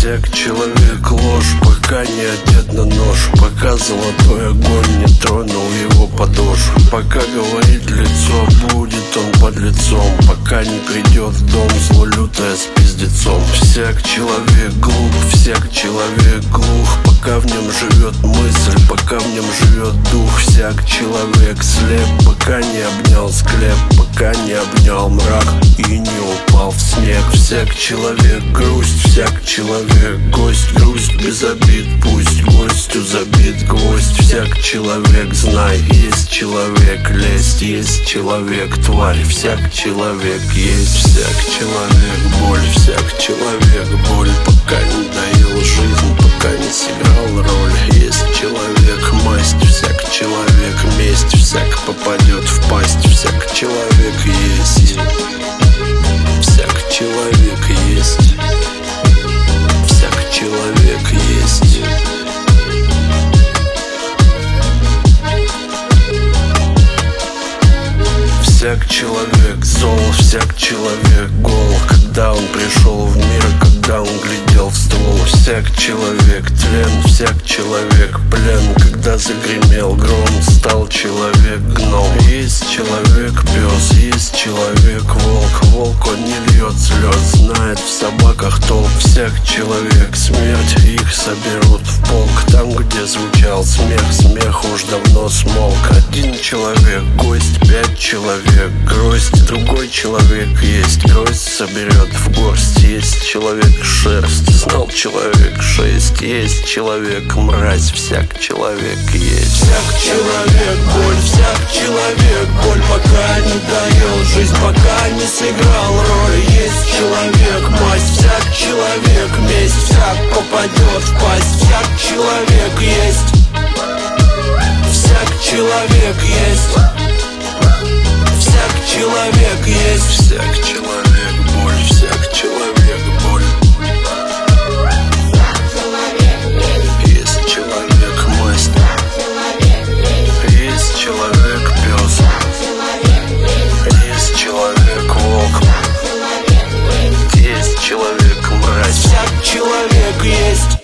Всяк человек ложь, пока не одет на нож, пока золотой огонь не тронул его подошву, пока говорит лицо, будет он под лицом, пока не придет в дом зло лютое с пиздецом. Всяк человек глуп, всяк человек глух, пока в нем живет мысль, пока в нем живет дух. Всяк человек слеп, пока не обнял склеп, пока не обнял мрак и не упал в снег. Всяк человек грусть, всяк человек гость, грусть без обид, пусть гостю забит гвоздь. Всяк человек знай, есть человек лесть, есть человек тварь, всяк человек есть. Всяк человек боль, всяк человек боль, пока не доел жизнь, пока не сыграл роль. Есть человек масть, всяк человек месть, всяк попадет в пасть, всяк человек есть. Всяк человек есть. Всяк человек есть. Всяк человек зол, всяк человек гол, когда он пришел в мир, когда он глядел в ствол. Всяк человек тлен, всяк человек плен, когда загремел гром, стал человек гном. Есть человек пес, есть человек волк, волк он не льет слез, знает в собаках толк. Всяк человек смерть, их соберут в полк, там где звучал смех, смех уж давно смолк. Один человек гость, 5 человек гроздь, другой человек есть, гроздь соберет в горсть. Есть человек шерсть, знал человек 6, есть человек мразь, всяк человек есть. Всяк человек боль, всяк человек боль, пока не доел жизнь, пока не сыграл роль. Есть человек масть, всяк человек месть, всяк попадет в пасть, всяк человек есть. Всяк человек есть. Всяк человек есть. Всяк человек боль, всяк человек боль. Есть человек масть, есть человек пес, есть человек волк, есть человек мразь, всяк человек есть.